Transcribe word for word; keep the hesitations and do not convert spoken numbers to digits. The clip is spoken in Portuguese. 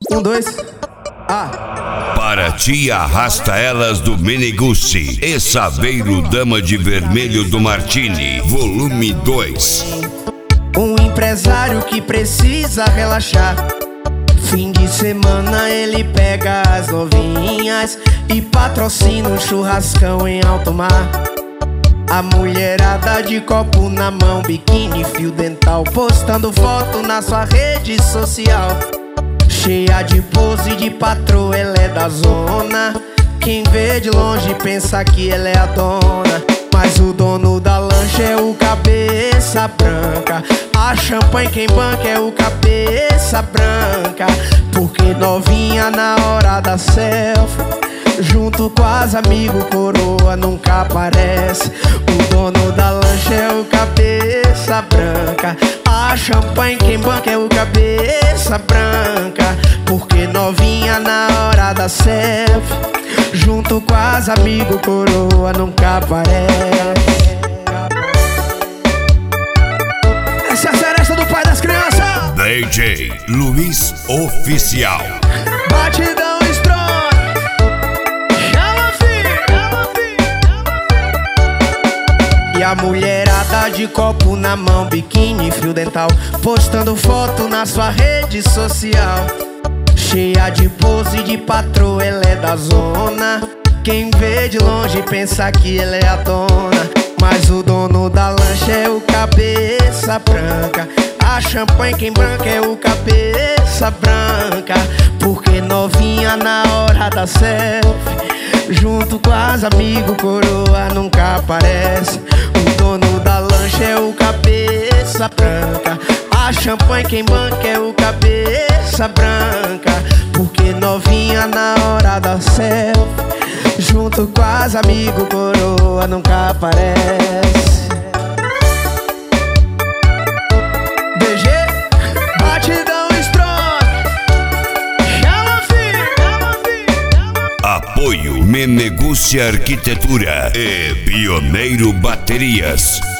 Um, dois. Ah. Para ti arrasta elas do Meneguzzi e Saveiro Dama de Vermelho do Martini, volume dois. Um empresário que precisa relaxar. Fim de semana ele pega as novinhas e patrocina um churrascão em alto mar. A mulherada de copo na mão, biquíni, fio dental, postando foto na sua rede social. Cheia de pose de patroa, ela é da zona. Quem vê de longe pensa que ela é a dona, mas o dono da lancha é o cabeça branca. A champanhe quem banca é o cabeça branca. Porque novinha na hora da selfie, junto com as amigos, coroa nunca aparece. O dono da lancha é o cabeça branca. A champanhe quem banca é o cabeça branca. Porque novinha na hora da selfie, junto com as amigos, coroa nunca aparece. Essa é a seresta do pai das crianças. D J Luiz Oficial. Batidão strong. Chama, filho, chama, filho. E a mulherada de copo na mão, biquíni, fio dental, postando foto na sua rede social. Cheia de pose de patroa, ela é da zona. Quem vê de longe pensa que ela é a dona, mas o dono da lancha é o cabeça branca. A champanhe quem branca é o cabeça branca. Porque novinha na hora da selfie, junto com as amigos, coroa nunca aparece. O dono da lancha é o cabeça branca. A champanhe quem banca é o cabeça branca. Porque novinha na hora da selfie, junto com as amigos, coroa nunca aparece. D G, batidão strong. Chama, filho, chama, filho. Apoio Meneguzzi Arquitetura e Pioneiro Baterias.